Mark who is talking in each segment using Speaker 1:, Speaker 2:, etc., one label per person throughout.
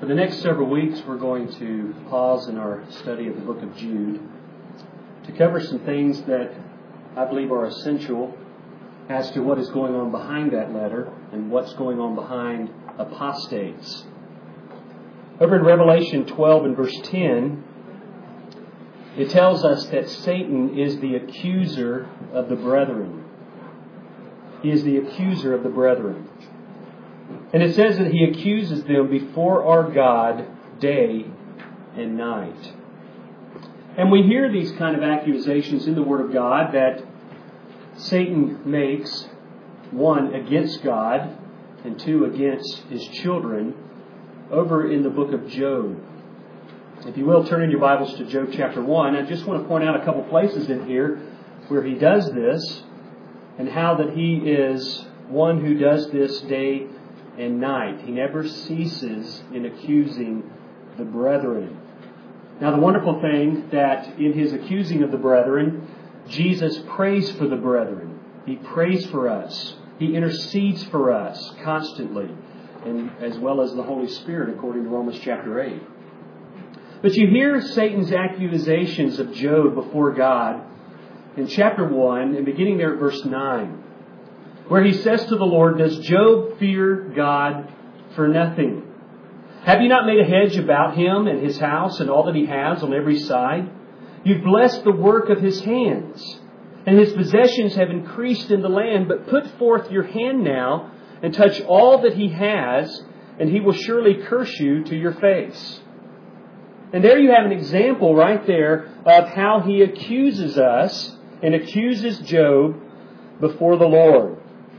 Speaker 1: For the next several weeks, we're going to pause in our study of the book of Jude to cover some things that I believe are essential as to what is going on behind that letter and what's going on behind apostates. Over in Revelation 12 and verse 10, it tells us that Satan is the accuser of the brethren. He is the accuser of the brethren. And it says that he accuses them before our God day and night. And we hear these kind of accusations in the Word of God that Satan makes, one, against God, and two, against his children, over in the book of Job. If you will, turn in your Bibles to Job chapter 1. I just want to point out a couple places in here where he does this, and how that he is one who does this day and night. He never ceases in accusing the brethren. Now, the wonderful thing that in his accusing of the brethren, Jesus prays for the brethren. He prays for us. He intercedes for us constantly, and as well as the Holy Spirit, according to Romans chapter 8. But you hear Satan's accusations of Job before God in chapter 1, and beginning there at verse 9, where he says to the Lord, "Does Job fear God for nothing? Have you not made a hedge about him and his house and all that he has on every side? You've blessed the work of his hands, and his possessions have increased in the land. But put forth your hand now and touch all that he has, and he will surely curse you to your face." And there you have an example right there of how he accuses us and accuses Job before the Lord.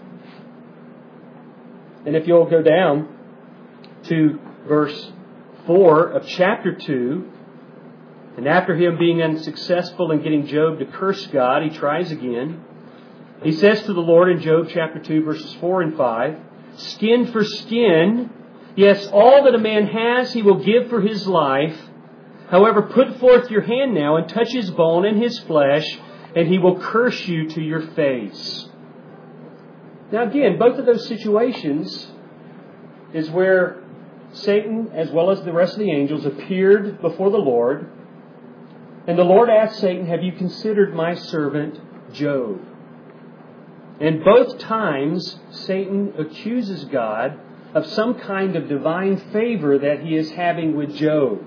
Speaker 1: And if you'll go down to verse 4 of chapter 2, and after him being unsuccessful in getting Job to curse God, he tries again. He says to the Lord in Job chapter 2, verses 4 and 5, "Skin for skin, yes, all that a man has he will give for his life. However, put forth your hand now and touch his bone and his flesh, and he will curse you to your face." Now again, both of those situations is where Satan, as well as the rest of the angels, appeared before the Lord. And the Lord asked Satan, "Have you considered my servant Job?" And both times, Satan accuses God of some kind of divine favor that he is having with Job.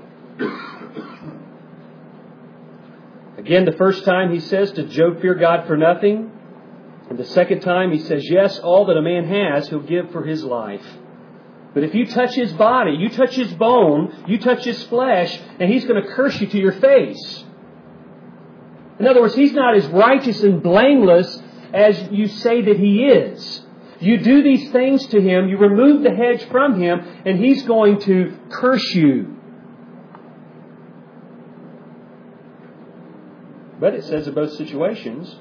Speaker 1: Again, the first time he says, "Does Job fear God for nothing?" And the second time he says, "Yes, all that a man has, he'll give for his life. But if you touch his body, you touch his bone, you touch his flesh, and he's going to curse you to your face." In other words, he's not as righteous and blameless as you say that he is. You do these things to him, you remove the hedge from him, and he's going to curse you. But it says in both situations,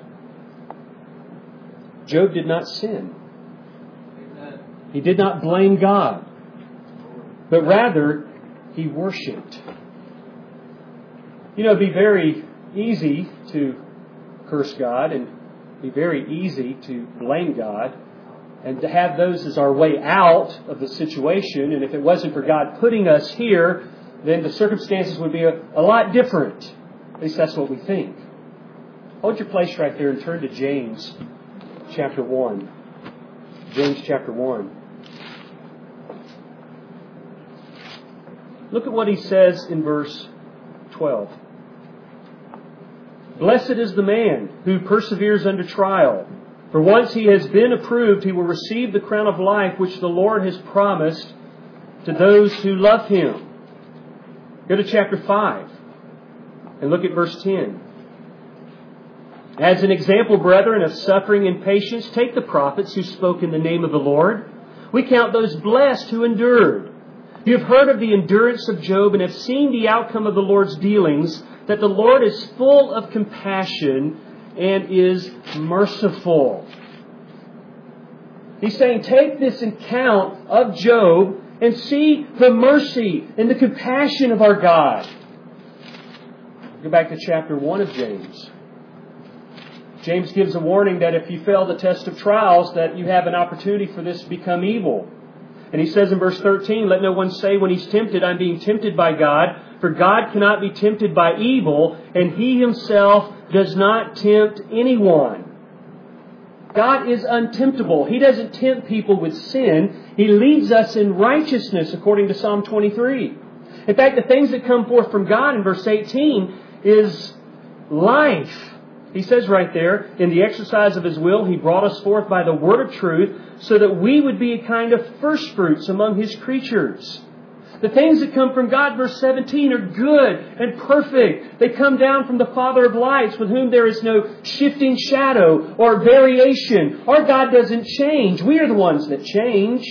Speaker 1: Job did not sin. He did not blame God, but rather he worshipped. You know, it'd be very easy to curse God and be very easy to blame God and to have those as our way out of the situation. And if it wasn't for God putting us here, then the circumstances would be a lot different. At least that's what we think. Hold your place right there and turn to James chapter 1. James chapter 1. Look at what he says in verse 12. "Blessed is the man who perseveres under trial. For once he has been approved, he will receive the crown of life which the Lord has promised to those who love him." Go to chapter 5 and look at verse 10. "As an example, brethren, of suffering and patience, take the prophets who spoke in the name of the Lord. We count those blessed who endured. You have heard of the endurance of Job and have seen the outcome of the Lord's dealings, that the Lord is full of compassion and is merciful." He's saying, take this account of Job and see the mercy and the compassion of our God. Go back to chapter 1 of James. James gives a warning that if you fail the test of trials, that you have an opportunity for this to become evil. And he says in verse 13, let no one say when he's tempted, I'm being tempted by God. For God cannot be tempted by evil, and He Himself does not tempt anyone. God is untemptable. He doesn't tempt people with sin. He leads us in righteousness, according to Psalm 23. In fact, the things that come forth from God in verse 18 is life. He says right there, in the exercise of His will, He brought us forth by the word of truth, so that we would be a kind of first fruits among His creatures. The things that come from God, verse 17, are good and perfect. They come down from the Father of lights, with whom there is no shifting shadow or variation. Our God doesn't change. We are the ones that change.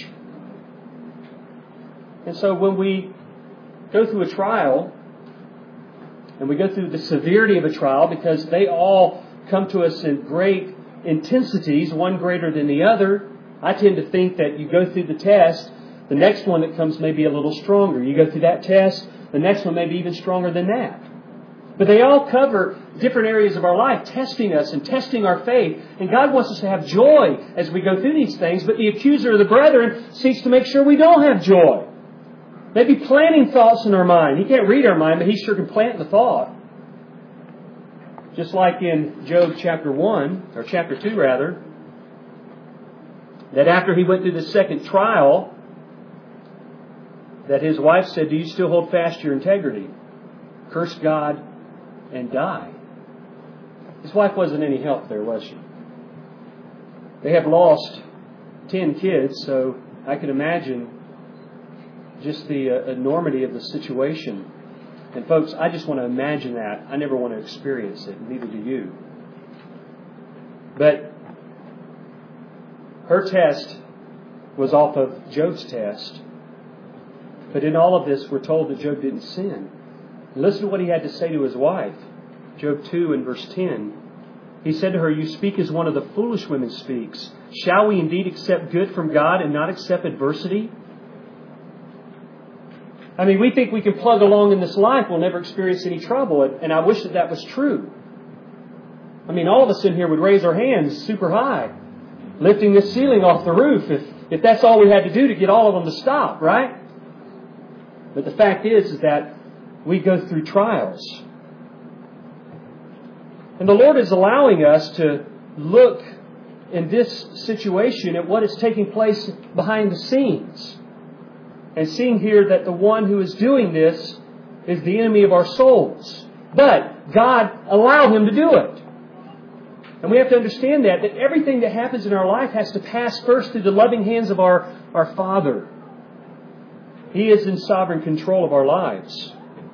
Speaker 1: And so when we go through a trial, and we go through the severity of a trial, because they all come to us in great intensities, one greater than the other, I tend to think that you go through the test, the next one that comes may be a little stronger. You go through that test, the next one may be even stronger than that. But they all cover different areas of our life, testing us and testing our faith. And God wants us to have joy as we go through these things, but the accuser of the brethren seeks to make sure we don't have joy. Maybe planting thoughts in our mind. He can't read our mind, but he sure can plant the thought. Just like in Job chapter 1, or chapter 2 rather, that after he went through the second trial, that his wife said, do you still hold fast to your integrity? Curse God and die. His wife wasn't any help there, was she? They have lost 10 kids, so I can imagine just the enormity of the situation. And folks, I just want to imagine that. I never want to experience it, neither do you. But her test was off of Job's test. But in all of this, we're told that Job didn't sin. Listen to what he had to say to his wife. Job 2 and verse 10. He said to her, you speak as one of the foolish women speaks. Shall we indeed accept good from God and not accept adversity? I mean, we think we can plug along in this life. We'll never experience any trouble. And I wish that that was true. I mean, all of us in here would raise our hands super high, lifting the ceiling off the roof if that's all we had to do to get all of them to stop, right? But the fact is that we go through trials. And the Lord is allowing us to look in this situation at what is taking place behind the scenes. And seeing here that the one who is doing this is the enemy of our souls. But God allowed him to do it. And we have to understand that everything that happens in our life has to pass first through the loving hands of our Father. He is in sovereign control of our lives.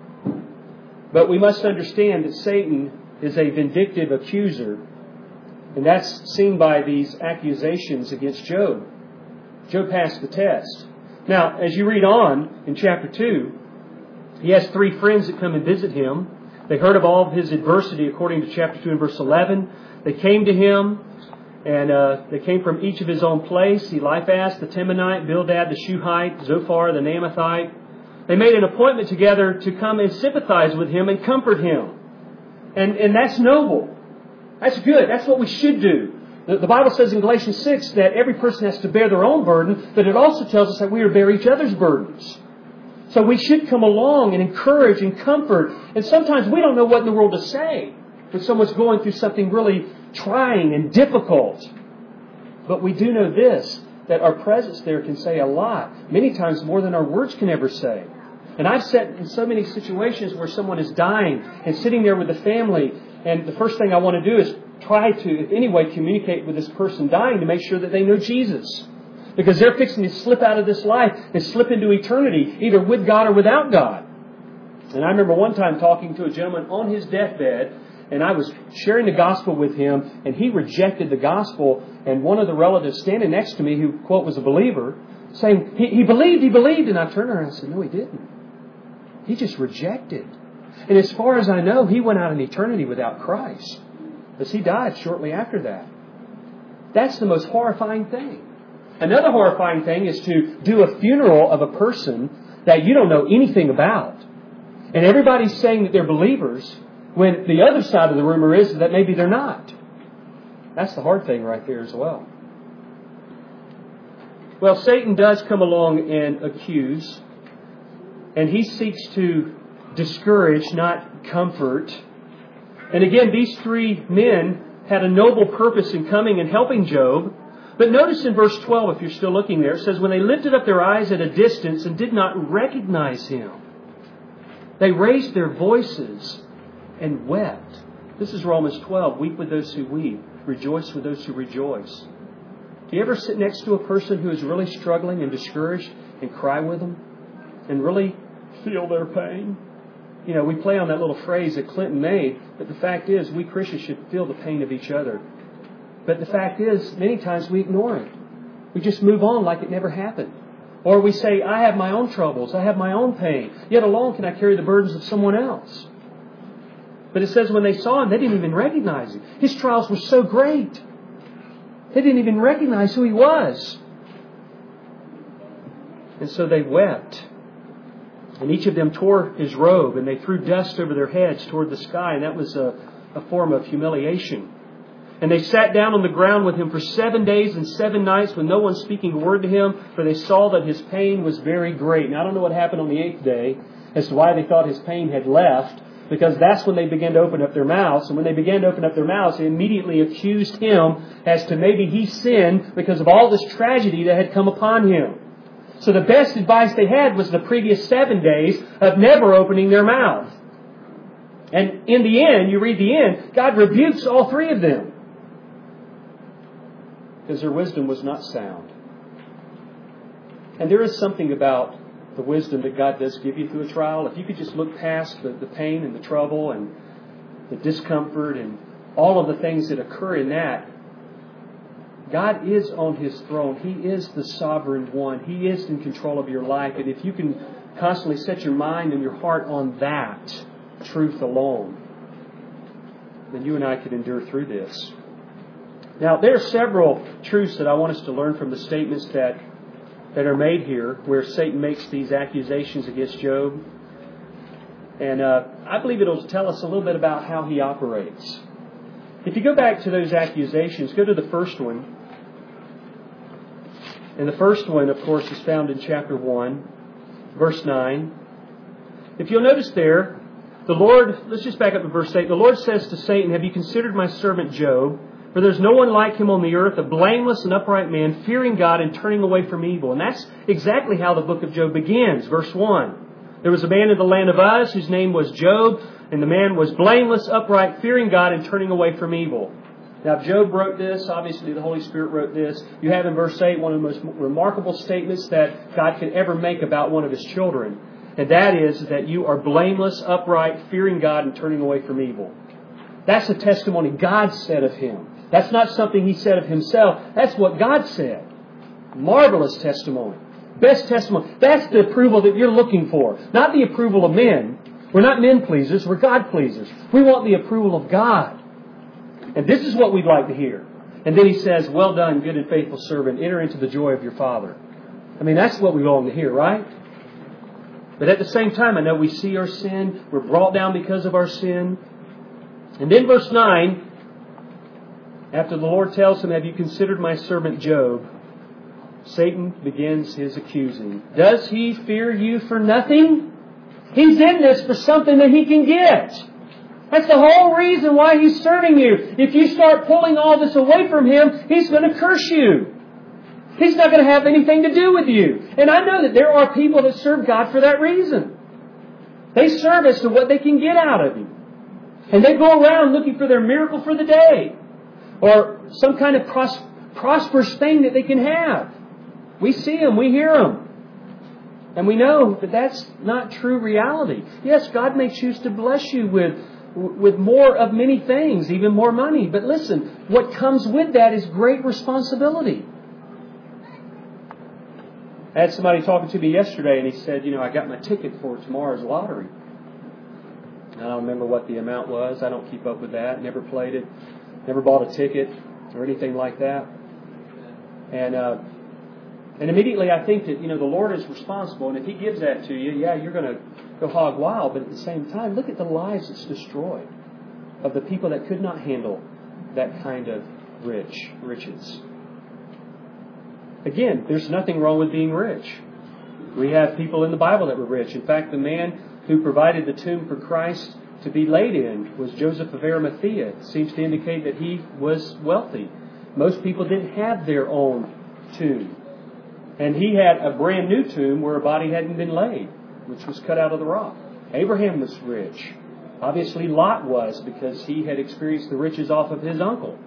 Speaker 1: But we must understand that Satan is a vindictive accuser. And that's seen by these accusations against Job. Job passed the test. Now, as you read on in chapter 2, he has 3 friends that come and visit him. They heard of all of his adversity according to chapter 2 and verse 11. They came to him, and they came from each of his own place. Eliphaz the Temanite, Bildad the Shuhite, Zophar the Naamathite. They made an appointment together to come and sympathize with him and comfort him. And that's noble. That's good. That's what we should do. The Bible says in Galatians 6 that every person has to bear their own burden, but it also tells us that we are to bear each other's burdens. So we should come along and encourage and comfort. And sometimes we don't know what in the world to say when someone's going through something really trying and difficult. But we do know this, that our presence there can say a lot, many times more than our words can ever say. And I've sat in so many situations where someone is dying and sitting there with the family, and the first thing I want to do is try to, in any way, communicate with this person dying to make sure that they know Jesus. Because they're fixing to slip out of this life and slip into eternity, either with God or without God. And I remember one time talking to a gentleman on his deathbed, and I was sharing the gospel with him, and he rejected the gospel. And one of the relatives standing next to me, who, quote, was a believer, saying, he believed. And I turned around and I said, no, he didn't. He just rejected. And as far as I know, he went out in eternity without Christ, because he died shortly after that. That's the most horrifying thing. Another horrifying thing is to do a funeral of a person that you don't know anything about. And everybody's saying that they're believers, when the other side of the rumor is that maybe they're not. That's the hard thing right there as well. Well, Satan does come along and accuse. And he seeks to discourage, not comfort. And again, these three men had a noble purpose in coming and helping Job. But notice in verse 12, if you're still looking there, it says, when they lifted up their eyes at a distance and did not recognize him, they raised their voices and wept. This is Romans 12. Weep with those who weep. Rejoice with those who rejoice. Do you ever sit next to a person who is really struggling and discouraged and cry with them and really feel their pain? You know, we play on that little phrase that Clinton made, but the fact is we Christians should feel the pain of each other. But the fact is, many times we ignore it. We just move on like it never happened. Or we say, I have my own troubles, I have my own pain. Yet alone can I carry the burdens of someone else. But it says when they saw him, they didn't even recognize him. His trials were so great. They didn't even recognize who he was. And so they wept. And each of them tore his robe, and they threw dust over their heads toward the sky, and that was a form of humiliation. And they sat down on the ground with him for 7 days and 7 nights with no one speaking a word to him, for they saw that his pain was very great. Now, I don't know what happened on the 8th day as to why they thought his pain had left, because that's when they began to open up their mouths. And when they began to open up their mouths, they immediately accused him as to maybe he sinned because of all this tragedy that had come upon him. So the best advice they had was the previous 7 days of never opening their mouth. And in the end, you read the end, God rebukes all three of them, because their wisdom was not sound. And there is something about the wisdom that God does give you through a trial. If you could just look past the pain and the trouble and the discomfort and all of the things that occur in that, God is on His throne. He is the sovereign one. He is in control of your life. And if you can constantly set your mind and your heart on that truth alone, then you and I could endure through this. Now, there are several truths that I want us to learn from the statements that are made here, where Satan makes these accusations against Job. And I believe it will tell us a little bit about how he operates. If you go back to those accusations, go to the first one. And the first one, of course, is found in chapter 1, verse 9. If you'll notice there, the Lord, let's just back up to verse 8. The Lord says to Satan, have you considered my servant Job? For there's no one like him on the earth, a blameless and upright man, fearing God and turning away from evil. And that's exactly how the book of Job begins. Verse 1. There was a man in the land of Uz whose name was Job, and the man was blameless, upright, fearing God and turning away from evil. Now, if Job wrote this, obviously the Holy Spirit wrote this. You have in verse 8 one of the most remarkable statements that God could ever make about one of His children. And that is that you are blameless, upright, fearing God and turning away from evil. That's the testimony God said of him. That's not something he said of himself. That's what God said. Marvelous testimony. Best testimony. That's the approval that you're looking for. Not the approval of men. We're not men pleasers. We're God pleasers. We want the approval of God. And this is what we'd like to hear. And then he says, well done, good and faithful servant. Enter into the joy of your Father. I mean, that's what we long to hear, right? But at the same time, I know we see our sin. We're brought down because of our sin. And then verse 9, after the Lord tells him, have you considered my servant Job? Satan begins his accusing. Does he fear you for nothing? He's in this for something that he can get. That's the whole reason why he's serving you. If you start pulling all this away from him, he's going to curse you. He's not going to have anything to do with you. And I know that there are people that serve God for that reason. They serve as to what they can get out of Him. And they go around looking for their miracle for the day. Or some kind of prosperous thing that they can have. We see them, we hear them. And we know that that's not true reality. Yes, God may choose to bless you with more of many things, even more money. But listen, what comes with that is great responsibility. I had somebody talking to me yesterday and he said, I got my ticket for tomorrow's lottery. I don't remember what the amount was. I don't keep up with that. Never played it. Never bought a ticket or anything like that. And immediately I think that, the Lord is responsible. And if He gives that to you, you're going to go hog wild. But at the same time, look at the lives that's destroyed of the people that could not handle that kind of riches. Again, there's nothing wrong with being rich. We have people in the Bible that were rich. In fact, the man who provided the tomb for Christ to be laid in was Joseph of Arimathea. It seems to indicate that he was wealthy. Most people didn't have their own tomb. And he had a brand new tomb where a body hadn't been laid, which was cut out of the rock. Abraham was rich. Obviously, Lot was, because he had experienced the riches off of his uncle.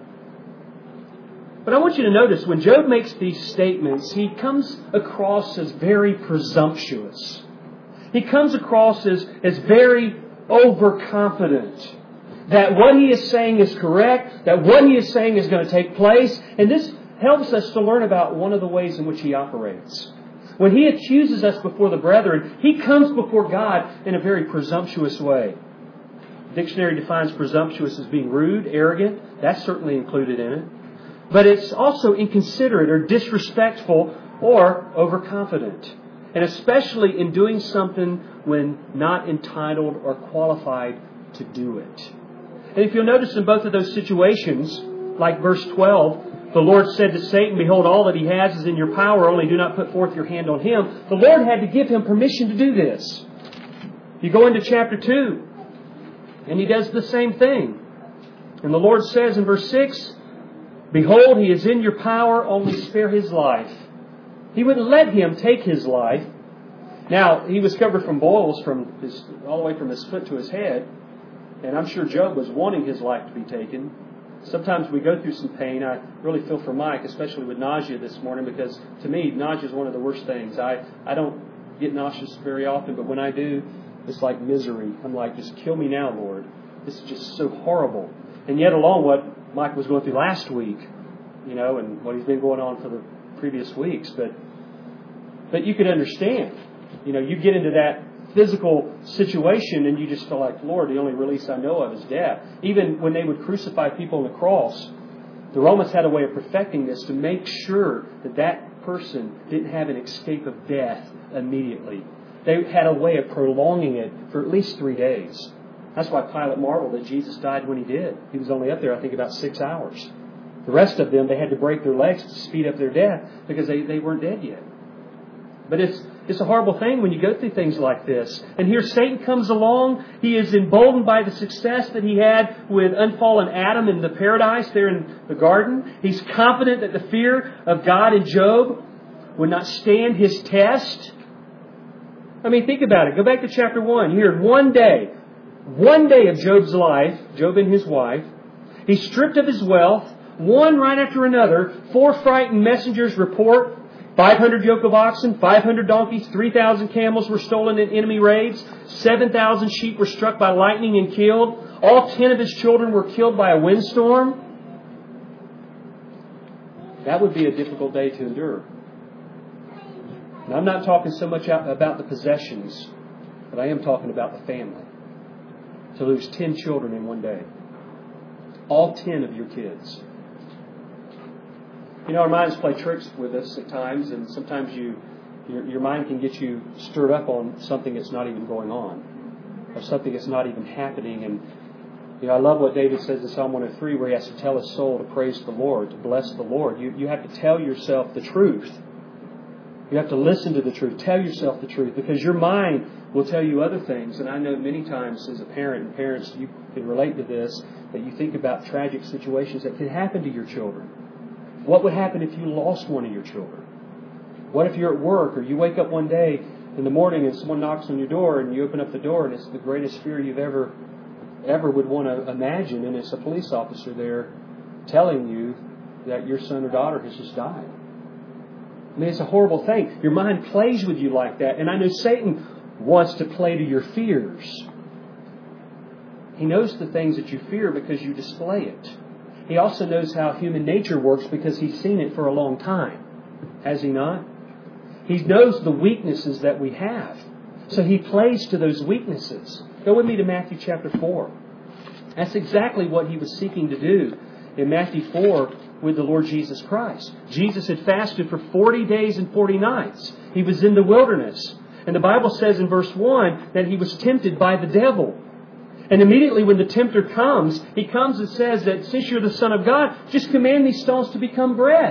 Speaker 1: But I want you to notice, when Job makes these statements, he comes across as very presumptuous. He comes across as very overconfident. That what he is saying is correct, that what he is saying is going to take place. And this helps us to learn about one of the ways in which he operates. When he accuses us before the brethren, he comes before God in a very presumptuous way. The dictionary defines presumptuous as being rude, arrogant. That's certainly included in it. But it's also inconsiderate or disrespectful or overconfident. And especially in doing something when not entitled or qualified to do it. And if you'll notice in both of those situations, like verse 12, the Lord said to Satan, "Behold, all that he has is in your power, only do not put forth your hand on him." The Lord had to give him permission to do this. You go into chapter 2, and he does the same thing. And the Lord says in verse 6, "Behold, he is in your power, only spare his life." He wouldn't let him take his life. Now, he was covered from boils all the way from his foot to his head. And I'm sure Job was wanting his life to be taken. Sometimes we go through some pain. I really feel for Mike, especially with nausea this morning, because to me, nausea is one of the worst things. I don't get nauseous very often, but when I do, it's like misery. I'm like, just kill me now, Lord. This is just so horrible. And yet along what Mike was going through last week, and what he's been going on for the previous weeks. But you could understand. You get into that physical situation and you just feel like, Lord, the only release I know of is death. Even when they would crucify people on the cross, the Romans had a way of perfecting this to make sure that person didn't have an escape of death immediately. They had a way of prolonging it for at least 3 days. That's why Pilate marveled that Jesus died when he did. He was only up there, I think, about 6 hours. The rest of them, they had to break their legs to speed up their death because they weren't dead yet. But it's a horrible thing when you go through things like this. And here Satan comes along. He is emboldened by the success that he had with unfallen Adam in the paradise there in the garden. He's confident that the fear of God in Job would not stand his test. I mean, think about it. Go back to chapter 1. Here, one day of Job's life, Job and his wife, he's stripped of his wealth, one right after another. 4 frightened messengers report 500 yoke of oxen, 500 donkeys, 3,000 camels were stolen in enemy raids, 7,000 sheep were struck by lightning and killed. All 10 of his children were killed by a windstorm. That would be a difficult day to endure. And I'm not talking so much about the possessions, but I am talking about the family. To lose 10 children in one day. All 10 of your kids. Our minds play tricks with us at times, and sometimes your mind can get you stirred up on something that's not even going on, or something that's not even happening. And I love what David says in Psalm 103, where he has to tell his soul to praise the Lord, to bless the Lord. You have to tell yourself the truth. You have to listen to the truth. Tell yourself the truth, because your mind will tell you other things. And I know many times as a parent, and parents, you can relate to this, that you think about tragic situations that could happen to your children. What would happen if you lost one of your children? What if you're at work or you wake up one day in the morning and someone knocks on your door and you open up the door and it's the greatest fear you've ever would want to imagine, and it's a police officer there telling you that your son or daughter has just died. I mean, it's a horrible thing. Your mind plays with you like that. And I know Satan wants to play to your fears. He knows the things that you fear because you display it. He also knows how human nature works because he's seen it for a long time. Has he not? He knows the weaknesses that we have. So he plays to those weaknesses. Go with me to Matthew chapter 4. That's exactly what he was seeking to do in Matthew 4 with the Lord Jesus Christ. Jesus had fasted for 40 days and 40 nights. He was in the wilderness. And the Bible says in verse 1 that he was tempted by the devil. And immediately when the tempter comes, he comes and says that since you're the Son of God, just command these stones to become bread.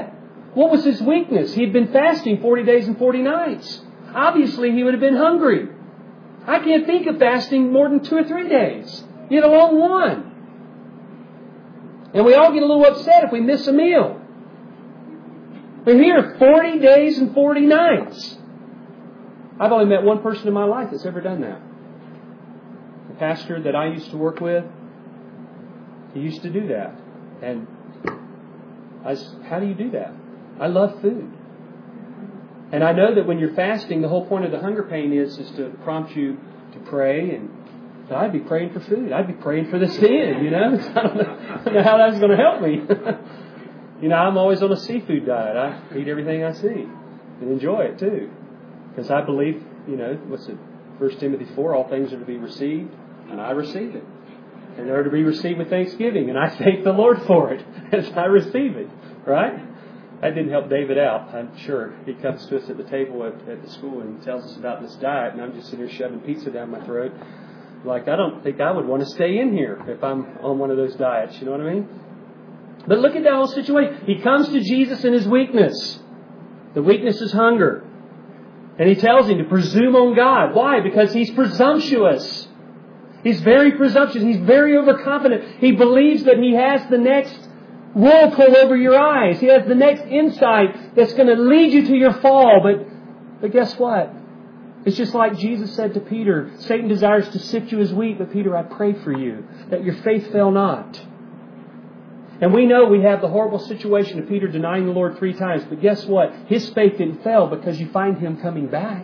Speaker 1: What was his weakness? He had been fasting 40 days and 40 nights. Obviously, he would have been hungry. I can't think of fasting more than 2 or 3 days, yet alone one. And we all get a little upset if we miss a meal. But here, 40 days and 40 nights. I've only met one person in my life that's ever done that. The pastor that I used to work with, he used to do that. And how do you do that? I love food. And I know that when you're fasting, the whole point of the hunger pain is to prompt you to pray. And so I'd be praying for food. I'd be praying for this end, you know. I don't know how that's going to help me. You know, I'm always on a seafood diet. I eat everything I see and enjoy it too. Because I believe, you know, 1 Timothy 4, all things are to be received, and I receive it. And they're to be received with thanksgiving, and I thank the Lord for it as I receive it. Right? That didn't help David out, I'm sure. He comes to us at the table at the school and tells us about this diet, and I'm just sitting here shoving pizza down my throat. Like, I don't think I would want to stay in here if I'm on one of those diets. You know what I mean? But look at that whole situation. He comes to Jesus in his weakness. The weakness is hunger. And he tells him to presume on God. Why? Because he's presumptuous. He's very presumptuous. He's very overconfident. He believes that he has the next whirlpool over your eyes. He has the next insight that's going to lead you to your fall. But guess what? It's just like Jesus said to Peter, Satan desires to sift you as wheat, but Peter, I pray for you that your faith fail not. And we know we have the horrible situation of Peter denying the Lord 3 times. But guess what? His faith didn't fail because you find him coming back.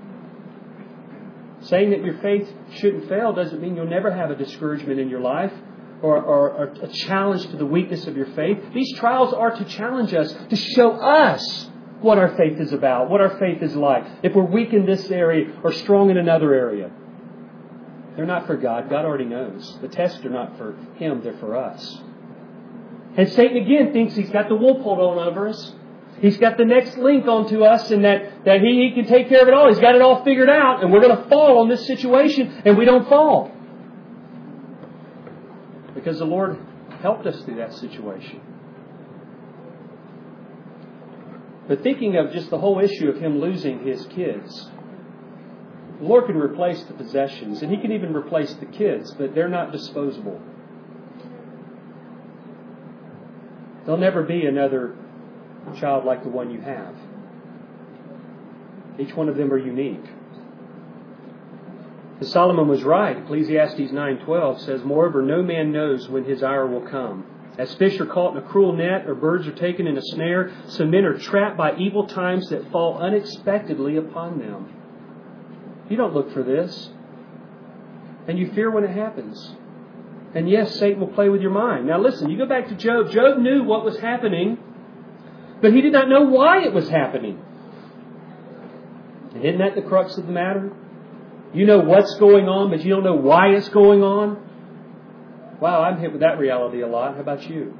Speaker 1: Saying that your faith shouldn't fail doesn't mean you'll never have a discouragement in your life or a challenge to the weakness of your faith. These trials are to challenge us, to show us what our faith is about, what our faith is like. If we're weak in this area or strong in another area. They're not for God. God already knows. The tests are not for Him. They're for us. And Satan again thinks he's got the wool pulled on over us. He's got the next link onto us and that he can take care of it all. He's got it all figured out and we're going to fall on this situation and we don't fall. Because the Lord helped us through that situation. But thinking of just the whole issue of him losing his kids, the Lord can replace the possessions and He can even replace the kids, but they're not disposable. There'll never be another child like the one you have. Each one of them are unique. And Solomon was right. Ecclesiastes 9:12 says, Moreover, no man knows when his hour will come. As fish are caught in a cruel net, or birds are taken in a snare, so men are trapped by evil times that fall unexpectedly upon them. You don't look for this. And you fear when it happens. And yes, Satan will play with your mind. Now listen, you go back to Job. Job knew what was happening, but he did not know why it was happening. And isn't that the crux of the matter? You know what's going on, but you don't know why it's going on? Wow, I'm hit with that reality a lot. How about you?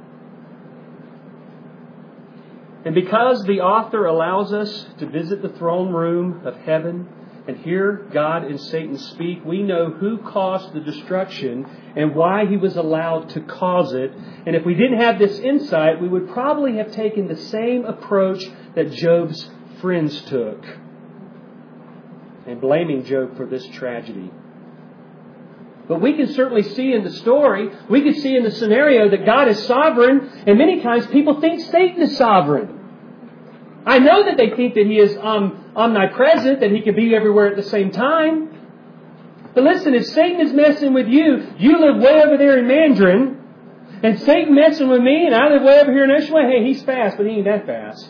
Speaker 1: And because the author allows us to visit the throne room of heaven and hear God and Satan speak, we know who caused the destruction and why he was allowed to cause it. And if we didn't have this insight, we would probably have taken the same approach that Job's friends took, and blaming Job for this tragedy. But we can certainly see in the story, we can see in the scenario that God is sovereign, and many times people think Satan is sovereign. I know that they think that He is omnipresent, that He can be everywhere at the same time. But listen, if Satan is messing with you, you live way over there in Mandarin, and Satan messing with me, and I live way over here in Ocean Way. Hey, he's fast, but he ain't that fast.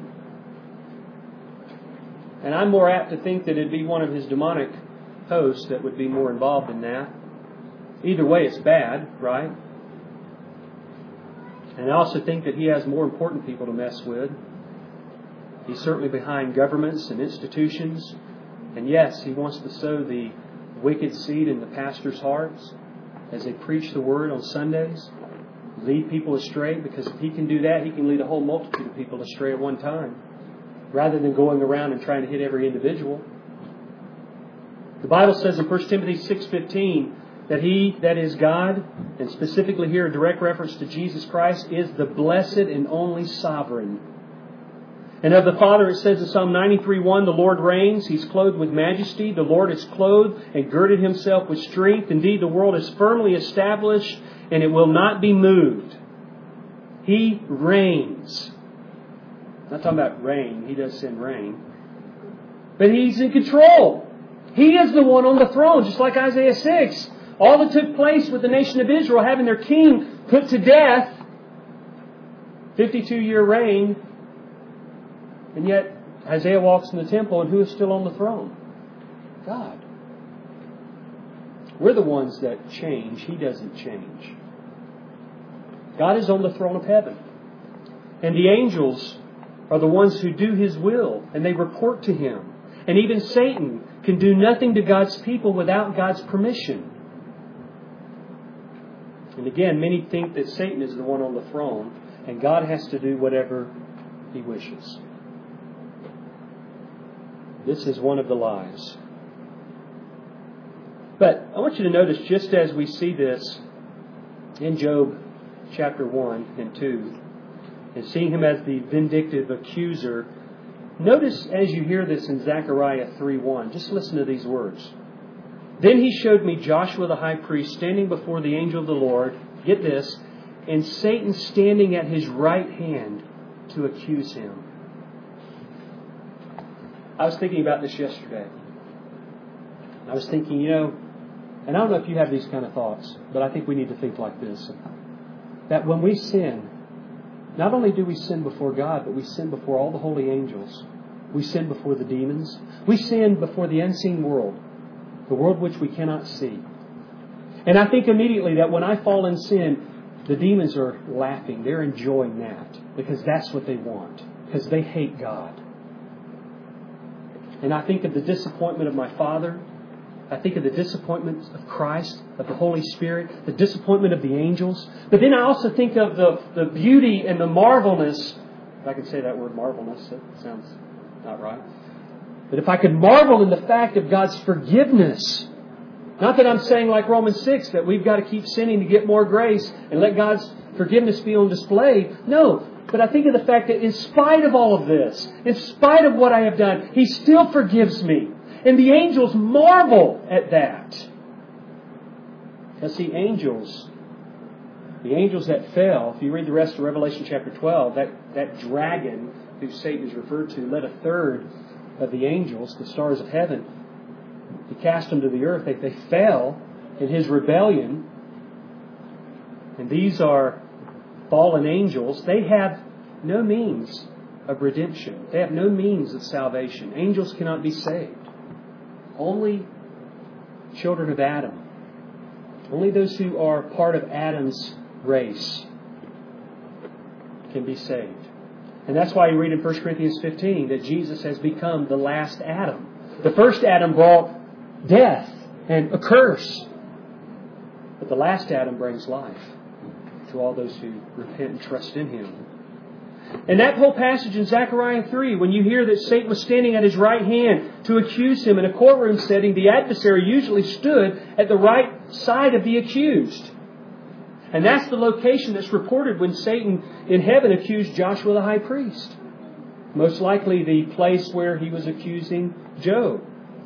Speaker 1: And I'm more apt to think that it'd be one of his demonic hosts that would be more involved in that. Either way, it's bad, right? And I also think that he has more important people to mess with. He's certainly behind governments and institutions. And yes, he wants to sow the wicked seed in the pastors' hearts as they preach the Word on Sundays. Lead people astray, because if he can do that, he can lead a whole multitude of people astray at one time, rather than going around and trying to hit every individual. The Bible says in 1 Timothy 6:15 that He, that is God, and specifically here a direct reference to Jesus Christ, is the blessed and only sovereign. And of the Father it says in Psalm 93:1, the Lord reigns, He's clothed with majesty. The Lord is clothed and girded Himself with strength. Indeed, the world is firmly established and it will not be moved. He reigns. I'm not talking about rain. He does send rain. But He's in control. He is the one on the throne, just like Isaiah 6. All that took place with the nation of Israel having their king put to death, 52-year reign, and yet Isaiah walks in the temple, and who is still on the throne? God. We're the ones that change. He doesn't change. God is on the throne of heaven. And the angels are the ones who do His will, and they report to Him. And even Satan can do nothing to God's people without God's permission. And again, many think that Satan is the one on the throne, and God has to do whatever He wishes. This is one of the lies. But I want you to notice, just as we see this in Job chapter 1 and 2, and seeing him as the vindictive accuser, notice as you hear this in Zechariah 3:1, just listen to these words. Then He showed me Joshua the high priest standing before the angel of the Lord, get this, and Satan standing at his right hand to accuse him. I was thinking about this yesterday. I was thinking, and I don't know if you have these kind of thoughts, but I think we need to think like this. That when we sin, not only do we sin before God, but we sin before all the holy angels. We sin before the demons. We sin before the unseen world, the world which we cannot see. And I think immediately that when I fall in sin, the demons are laughing. They're enjoying that because that's what they want, because they hate God. And I think of the disappointment of my Father. I think of the disappointment of Christ, of the Holy Spirit, the disappointment of the angels. But then I also think of the beauty and the marvelness. If I could say that word marvelness, that sounds not right. But if I could marvel in the fact of God's forgiveness. Not that I'm saying like Romans 6 that we've got to keep sinning to get more grace and let God's forgiveness be on display. No. But I think of the fact that in spite of all of this, in spite of what I have done, He still forgives me. And the angels marvel at that. Because the angels that fell, if you read the rest of Revelation chapter 12, that dragon who Satan is referred to led a third of the angels, the stars of heaven. He cast them to the earth. They fell in his rebellion. And these are fallen angels. They have no means of redemption. They have no means of salvation. Angels cannot be saved. Only children of Adam. Only those who are part of Adam's race can be saved. And that's why you read in 1 Corinthians 15 that Jesus has become the last Adam. The first Adam brought death and a curse. But the last Adam brings life to all those who repent and trust in Him. And that whole passage in Zechariah 3, when you hear that Satan was standing at his right hand to accuse him in a courtroom setting, the adversary usually stood at the right side of the accused. And that's the location that's reported when Satan in heaven accused Joshua the high priest. Most likely the place where he was accusing Job.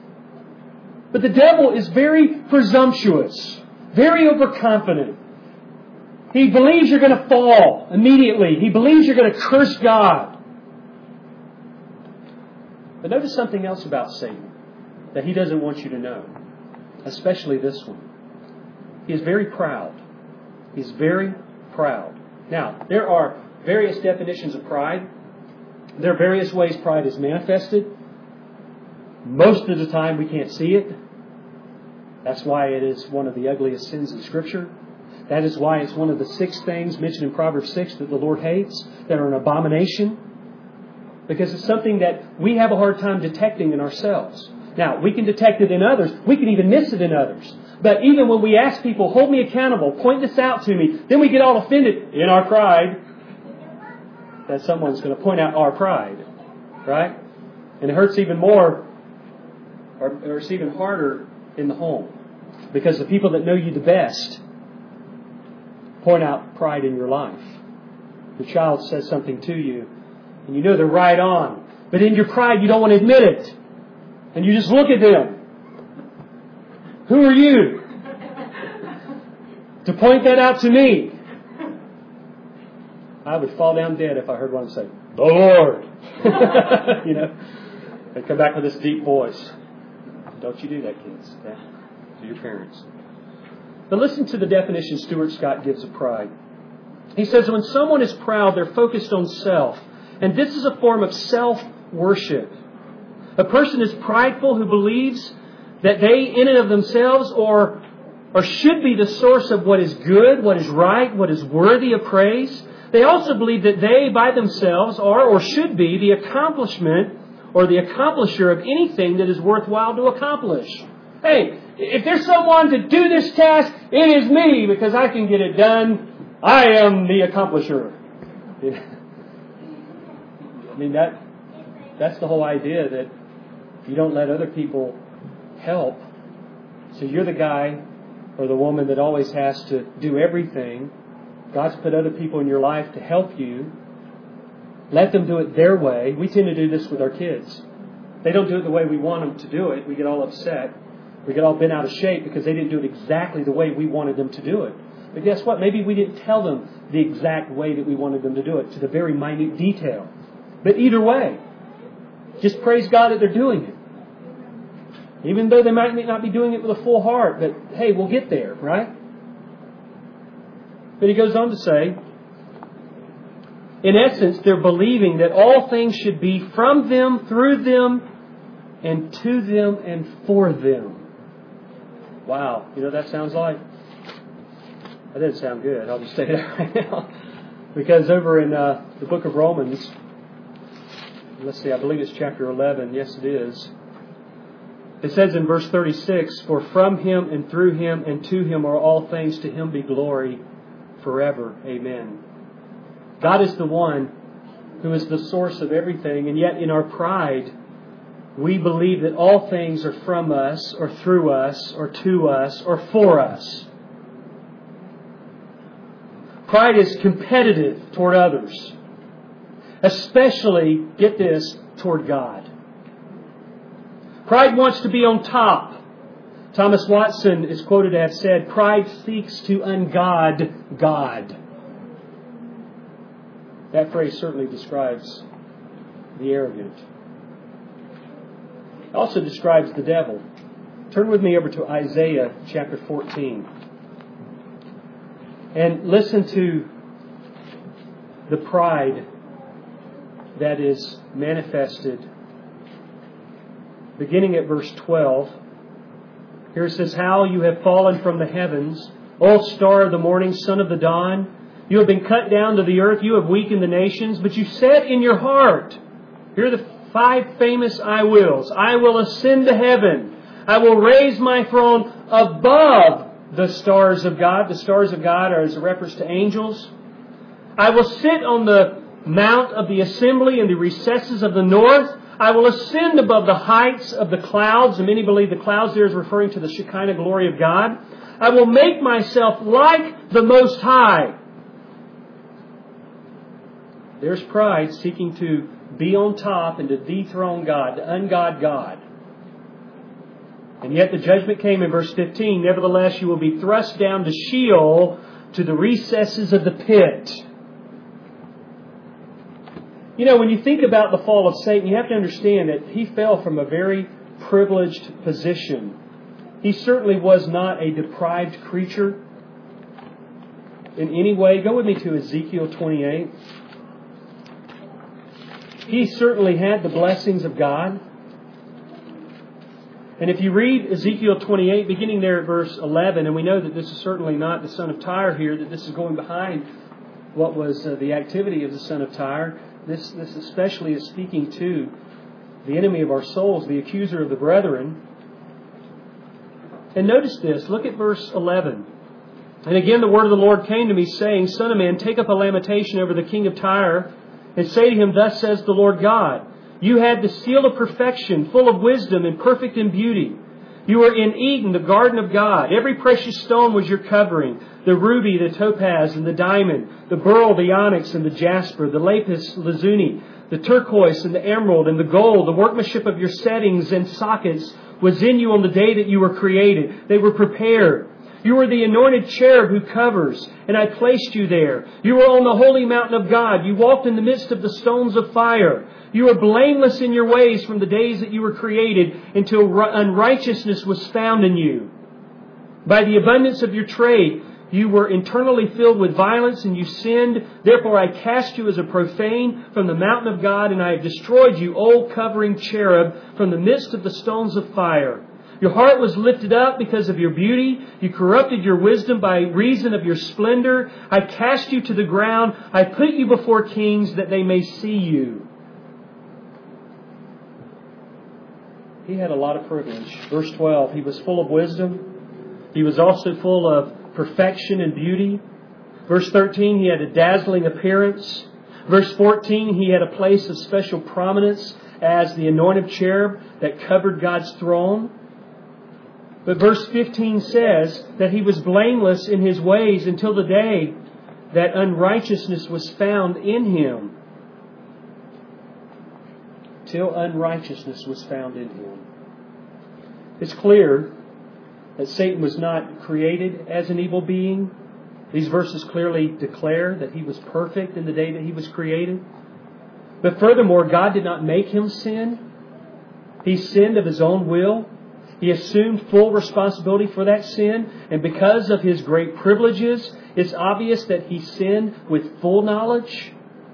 Speaker 1: But the devil is very presumptuous, very overconfident. He believes you're going to fall immediately. He believes you're going to curse God. But notice something else about Satan that he doesn't want you to know, especially this one. He is very proud. He's very proud. Now, there are various definitions of pride. There are various ways pride is manifested. Most of the time we can't see it. That's why it is one of the ugliest sins in Scripture. That is why it's one of the 6 things mentioned in Proverbs 6 that the Lord hates, that are an abomination. Because it's something that we have a hard time detecting in ourselves. Now, we can detect it in others. We can even miss it in others. But even when we ask people, hold me accountable, point this out to me, then we get all offended in our pride that someone's going to point out our pride. Right? And it hurts even more, or it's even harder in the home. Because the people that know you the best point out pride in your life. The child says something to you, And you know they're right on. But in your pride, you don't want to admit it. And you just look at them. Who are you to point that out to me? I would fall down dead if I heard one say, "The Lord." You know, they come back with this deep voice. Don't you do that, kids. Okay? To your parents. But listen to the definition Stuart Scott gives of pride. He says, when someone is proud, they're focused on self. And this is a form of self-worship. A person is prideful who believes that they, in and of themselves, or should be the source of what is good, what is right, what is worthy of praise. They also believe that they, by themselves, are or should be the accomplishment or the accomplisher of anything that is worthwhile to accomplish. Hey, if there's someone to do this task, it is me because I can get it done. I am the accomplisher. I mean, that's the whole idea, that you don't let other people help. So you're the guy or the woman that always has to do everything. God's put other people in your life to help you. Let them do it their way. We tend to do this with our kids. They don't do it the way we want them to do it. We get all upset. We get all bent out of shape because they didn't do it exactly the way we wanted them to do it. But guess what? Maybe we didn't tell them the exact way that we wanted them to do it, to the very minute detail. But either way, just praise God that they're doing it. Even though they might not be doing it with a full heart. But hey, we'll get there, right? But he goes on to say, in essence, they're believing that all things should be from them, through them, and to them, and for them. Wow. You know what that sounds like? That doesn't sound good. I'll just say that right now. Because over in the book of Romans, let's see, I believe it's chapter 11. Yes, it is. It says in verse 36, for from Him and through Him and to Him are all things. To Him be glory forever. Amen. God is the one who is the source of everything. And yet in our pride, we believe that all things are from us or through us or to us or for us. Pride is competitive toward others. Especially, get this, toward God. Pride wants to be on top. Thomas Watson is quoted to have said, pride seeks to ungod God. That phrase certainly describes the arrogant. It also describes the devil. Turn with me over to Isaiah chapter 14. And listen to the pride that is manifested. Beginning at verse 12. Here it says, how you have fallen from the heavens, O star of the morning, son of the dawn. You have been cut down to the earth. You have weakened the nations. But you said in your heart, here are the 5 famous I wills. I will ascend to heaven. I will raise my throne above the stars of God. The stars of God are as a reference to angels. I will sit on the mount of the assembly in the recesses of the north. I will ascend above the heights of the clouds. And many believe the clouds there is referring to the Shekinah glory of God. I will make myself like the Most High. There's pride seeking to be on top and to dethrone God, to ungod God. And yet the judgment came in verse 15. Nevertheless, you will be thrust down to Sheol, to the recesses of the pit. You know, when you think about the fall of Satan, you have to understand that he fell from a very privileged position. He certainly was not a deprived creature in any way. Go with me to Ezekiel 28. He certainly had the blessings of God. And if you read Ezekiel 28, beginning there at verse 11, and we know that this is certainly not the son of Tyre here, that this is going behind what was the activity of the son of Tyre. This especially is speaking to the enemy of our souls, the accuser of the brethren. And notice this. Look at verse 11. And again the word of the Lord came to me, saying, Son of man, take up a lamentation over the king of Tyre, and say to him, Thus says the Lord God, You had the seal of perfection, full of wisdom and perfect in beauty. You were in Eden, the garden of God. Every precious stone was your covering. The ruby, the topaz, and the diamond. The beryl, the onyx, and the jasper. The lapis lazuli. The turquoise and the emerald and the gold, the workmanship of your settings and sockets was in you on the day that you were created. They were prepared. You were the anointed cherub who covers, and I placed you there. You were on the holy mountain of God. You walked in the midst of the stones of fire. You were blameless in your ways from the days that you were created until unrighteousness was found in you. By the abundance of your trade, you were internally filled with violence and you sinned. Therefore I cast you as a profane from the mountain of God, and I have destroyed you, O covering cherub, from the midst of the stones of fire. Your heart was lifted up because of your beauty. You corrupted your wisdom by reason of your splendor. I cast you to the ground. I put you before kings that they may see you. He had a lot of privilege. Verse 12, he was full of wisdom. He was also full of perfection and beauty. Verse 13, he had a dazzling appearance. Verse 14, he had a place of special prominence as the anointed cherub that covered God's throne. But verse 15 says that he was blameless in his ways until the day that unrighteousness was found in him. Till unrighteousness was found in him. It's clear that Satan was not created as an evil being. These verses clearly declare that he was perfect in the day that he was created. But furthermore, God did not make him sin. He sinned of his own will. He assumed full responsibility for that sin. And because of his great privileges, it's obvious that he sinned with full knowledge.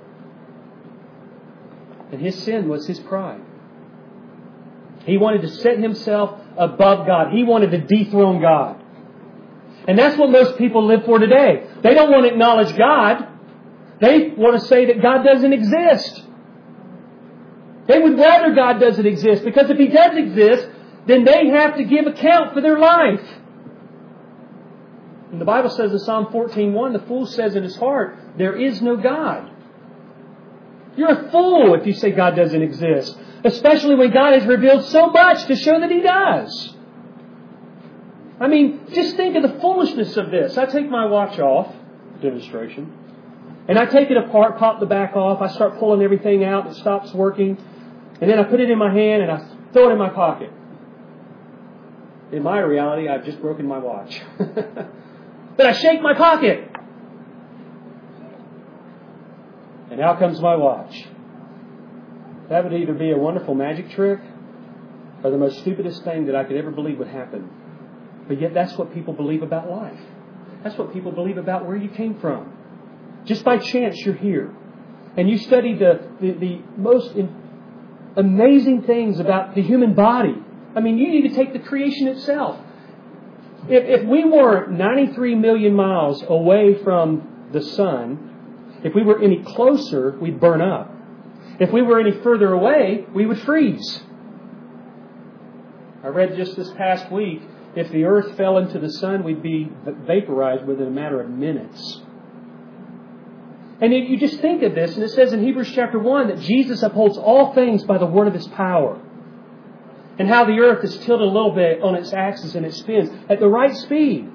Speaker 1: And his sin was his pride. He wanted to set himself above God. He wanted to dethrone God. And that's what most people live for today. They don't want to acknowledge God. They want to say that God doesn't exist. They would rather God doesn't exist, because if He does exist, then they have to give account for their life. And the Bible says in Psalm 14:1, the fool says in his heart, there is no God. You're a fool if you say God doesn't exist. Especially when God has revealed so much to show that He does. I mean, just think of the foolishness of this. I take my watch off, demonstration, and I take it apart, pop the back off, I start pulling everything out, it stops working, and then I put it in my hand and I throw it in my pocket. In my reality, I've just broken my watch. But I shake my pocket. And out comes my watch. That would either be a wonderful magic trick or the most stupidest thing that I could ever believe would happen. But yet that's what people believe about life. That's what people believe about where you came from. Just by chance you're here. And you study the most amazing things about the human body. I mean, you need to take the creation itself. If we were 93 million miles away from the sun, if we were any closer, we'd burn up. If we were any further away, we would freeze. I read just this past week, if the earth fell into the sun, we'd be vaporized within a matter of minutes. And if you just think of this, and it says in Hebrews chapter 1 that Jesus upholds all things by the word of His power. And how the earth is tilted a little bit on its axis and it spins at the right speed.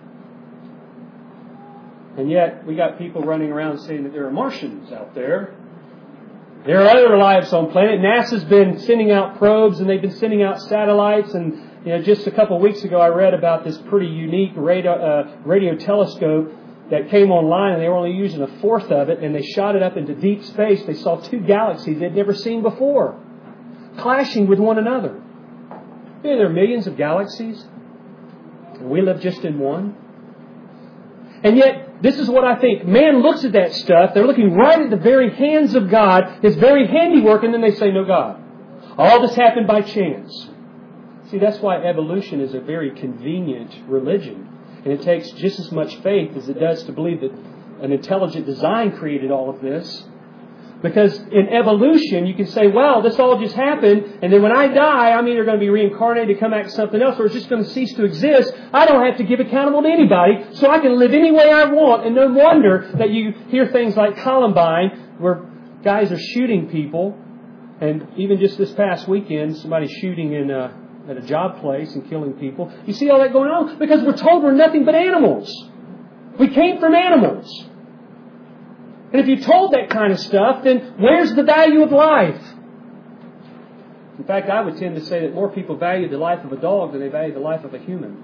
Speaker 1: And yet we got people running around saying that there are Martians out there. There are other lives on planet. NASA's been sending out probes and they've been sending out satellites. And just a couple of weeks ago I read about this pretty unique radio telescope that came online, and they were only using a fourth of it, and they shot it up into deep space. They saw two galaxies they'd never seen before, clashing with one another. There are millions of galaxies, and we live just in one. And yet, this is what I think. Man looks at that stuff, they're looking right at the very hands of God, His very handiwork, and then they say, no God. All this happened by chance. See, that's why evolution is a very convenient religion. And it takes just as much faith as it does to believe that an intelligent design created all of this. Because in evolution, you can say, well, this all just happened, and then when I die, I'm either going to be reincarnated to come back to something else, or it's just going to cease to exist. I don't have to give accountable to anybody, so I can live any way I want. And no wonder that you hear things like Columbine, where guys are shooting people. And even just this past weekend, somebody shooting at a job place and killing people. You see all that going on? Because we're told we're nothing but animals. We came from animals. And if you're told that kind of stuff, then where's the value of life? In fact, I would tend to say that more people value the life of a dog than they value the life of a human.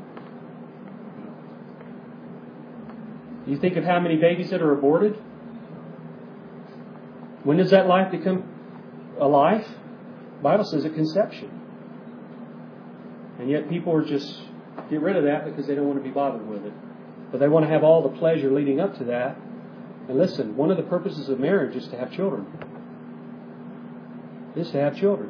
Speaker 1: You think of how many babies that are aborted? When does that life become a life? The Bible says at conception. And yet people are just get rid of that because they don't want to be bothered with it. But they want to have all the pleasure leading up to that. And listen, one of the purposes of marriage is to have children. Is to have children.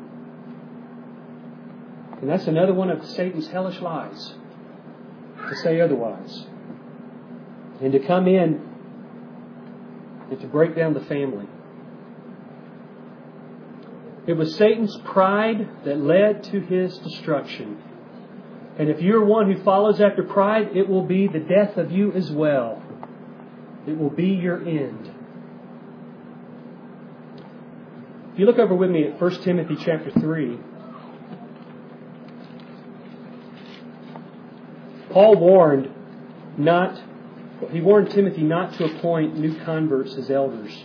Speaker 1: And that's another one of Satan's hellish lies, to say otherwise. And to come in and to break down the family. It was Satan's pride that led to his destruction. And if you're one who follows after pride, it will be the death of you as well. It will be your end. If you look over with me at 1 Timothy chapter 3, Paul warned Timothy not to appoint new converts as elders,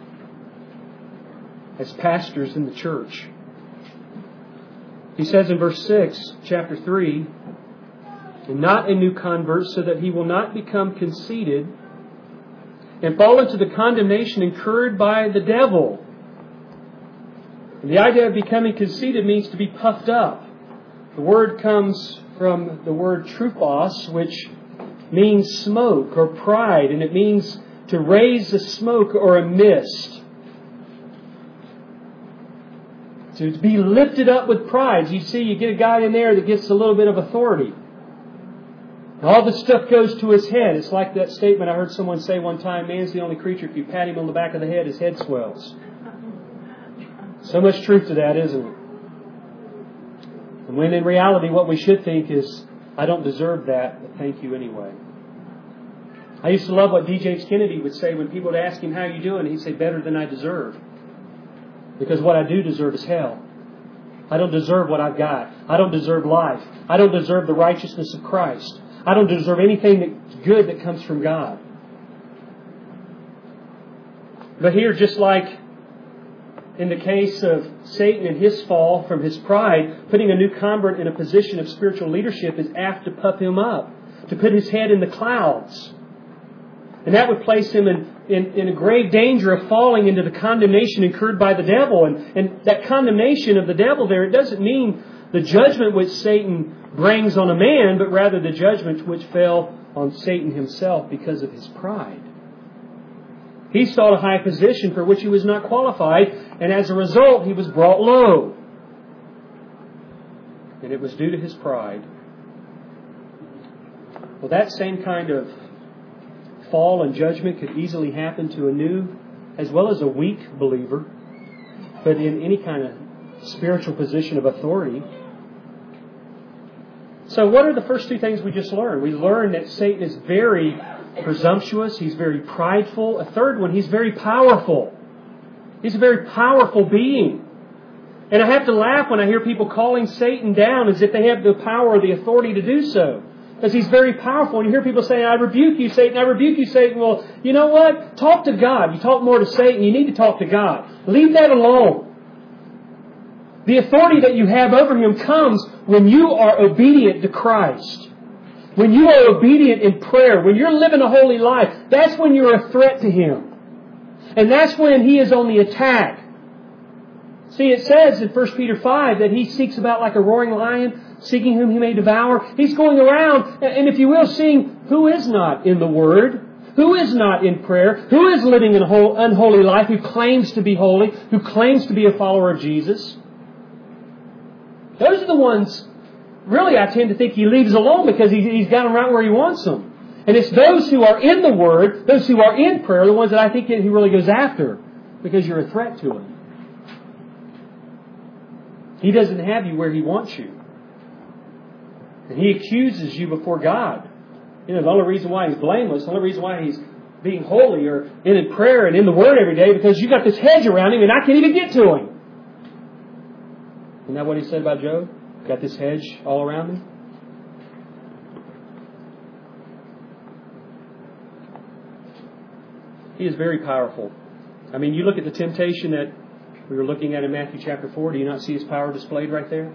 Speaker 1: as pastors in the church. He says in verse 6, chapter 3, and not a new convert, so that he will not become conceited and fall into the condemnation incurred by the devil. And the idea of becoming conceited means to be puffed up. The word comes from the word trophos, which means smoke or pride, and it means to raise a smoke or a mist. To be lifted up with pride. You see, you get a guy in there that gets a little bit of authority. And all this stuff goes to his head. It's like that statement I heard someone say one time, man's the only creature, if you pat him on the back of the head, his head swells. So much truth to that, isn't it? And when in reality what we should think is, I don't deserve that, but thank you anyway. I used to love what D. James Kennedy would say when people would ask him, how are you doing? He'd say, better than I deserve. Because what I do deserve is hell. I don't deserve what I've got. I don't deserve life. I don't deserve the righteousness of Christ. I don't deserve anything that's good that comes from God. But here, just like in the case of Satan and his fall from his pride, putting a new convert in a position of spiritual leadership is apt to puff him up, to put his head in the clouds. And that would place him in a grave danger of falling into the condemnation incurred by the devil. And that condemnation of the devil there, it doesn't mean the judgment which Satan brings on a man, but rather the judgment which fell on Satan himself because of his pride. He sought a high position for which he was not qualified, and as a result, he was brought low. And it was due to his pride. Well, that same kind of fall and judgment could easily happen to a new as well as a weak believer, but in any kind of spiritual position of authority. So what are the first two things we just learned? We learned that Satan is very presumptuous. He's very prideful. A third one, he's very powerful. He's a very powerful being. And I have to laugh when I hear people calling Satan down as if they have the power or the authority to do so. Because he's very powerful. And you hear people saying, I rebuke you, Satan. I rebuke you, Satan. Well, you know what? Talk to God. You talk more to Satan. You need to talk to God. Leave that alone. The authority that you have over him comes when you are obedient to Christ. When you are obedient in prayer. When you're living a holy life. That's when you're a threat to him. And that's when he is on the attack. See, it says in 1 Peter 5 that he seeks about like a roaring lion, seeking whom he may devour. He's going around, and if you will, seeing who is not in the Word, who is not in prayer, who is living an unholy life, who claims to be holy, who claims to be a follower of Jesus. Those are the ones, really, I tend to think he leaves alone because he's got them right where he wants them. And it's those who are in the Word, those who are in prayer, the ones that I think he really goes after because you're a threat to him. He doesn't have you where he wants you. And he accuses you before God. You know, the only reason why he's blameless, the only reason why he's being holy or in prayer and in the Word every day, because you've got this hedge around him and I can't even get to him. Isn't that what he said about Job? Got this hedge all around him? He is very powerful. I mean, you look at the temptation that we were looking at in Matthew chapter 4. Do you not see His power displayed right there?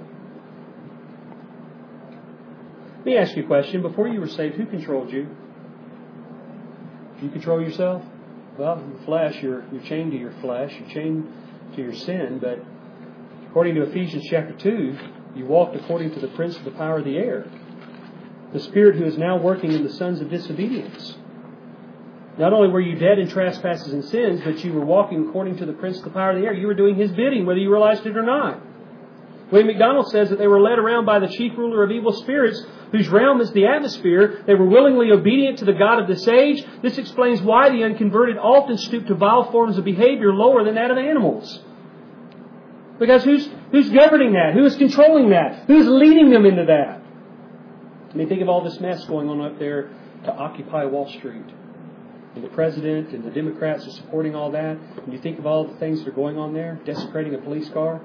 Speaker 1: Let me ask you a question. Before you were saved, who controlled you? Do you control yourself? Well, in the flesh, you're chained to your flesh. You're chained to your sin. But according to Ephesians chapter 2, you walked according to the prince of the power of the air, the spirit who is now working in the sons of disobedience. Not only were you dead in trespasses and sins, but you were walking according to the prince of the power of the air. You were doing his bidding, whether you realized it or not. William MacDonald says that they were led around by the chief ruler of evil spirits, whose realm is the atmosphere. They were willingly obedient to the God of this age. This explains why the unconverted often stoop to vile forms of behavior lower than that of animals. Because who's governing that? Who is controlling that? Who's leading them into that? I mean, think of all this mess going on up there to occupy Wall Street. And the president and the Democrats are supporting all that. And you think of all the things that are going on there, desecrating a police car,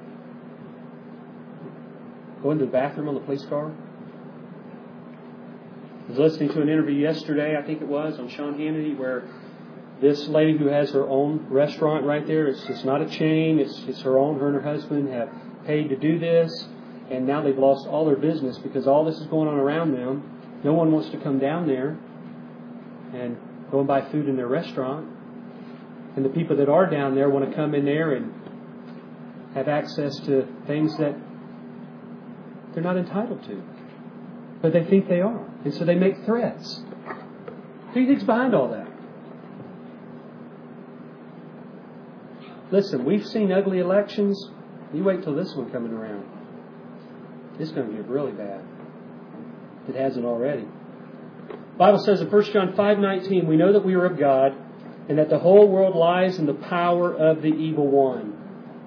Speaker 1: going to the bathroom on the police car. I was listening to an interview yesterday, I think it was, on Sean Hannity, where this lady who has her own restaurant right there, it's not a chain, it's her own. Her and her husband have paid to do this, and now they've lost all their business because all this is going on around them. No one wants to come down there and go and buy food in their restaurant. And the people that are down there want to come in there and have access to things that they're not entitled to. But they think they are. And so they make threats. Who do you think's behind all that? Listen, we've seen ugly elections. You wait till this one coming around. It's going to get really bad. It hasn't already. The Bible says in 1 John 5:19, we know that we are of God, and that the whole world lies in the power of the evil one.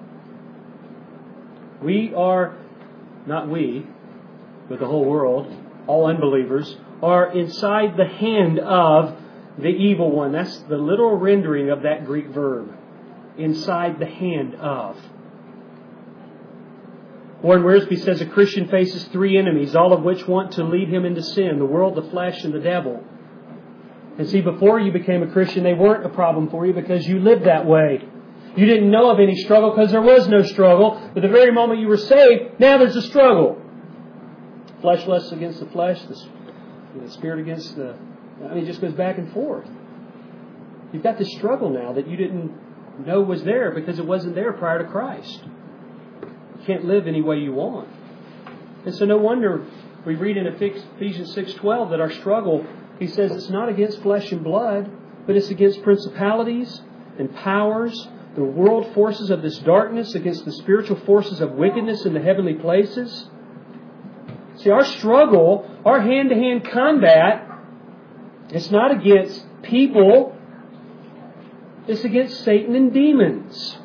Speaker 1: We are, not we, but the whole world, all unbelievers, are inside the hand of the evil one. That's the literal rendering of that Greek verb. Inside the hand of. Warren Wiersbe says a Christian faces three enemies, all of which want to lead him into sin: the world, the flesh, and the devil. And see, before you became a Christian, they weren't a problem for you because you lived that way. You didn't know of any struggle because there was no struggle. But the very moment you were saved, now there's a struggle. Flesh lusts against the flesh, the spirit against the... it just goes back and forth. You've got this struggle now that you didn't know was there because it wasn't there prior to Christ. You can't live any way you want. And so no wonder we read in Ephesians 6:12 that our struggle, he says, it's not against flesh and blood, but it's against principalities and powers, the world forces of this darkness, against the spiritual forces of wickedness in the heavenly places. See, our struggle, our hand-to-hand combat, it's not against people. It's against Satan and demons.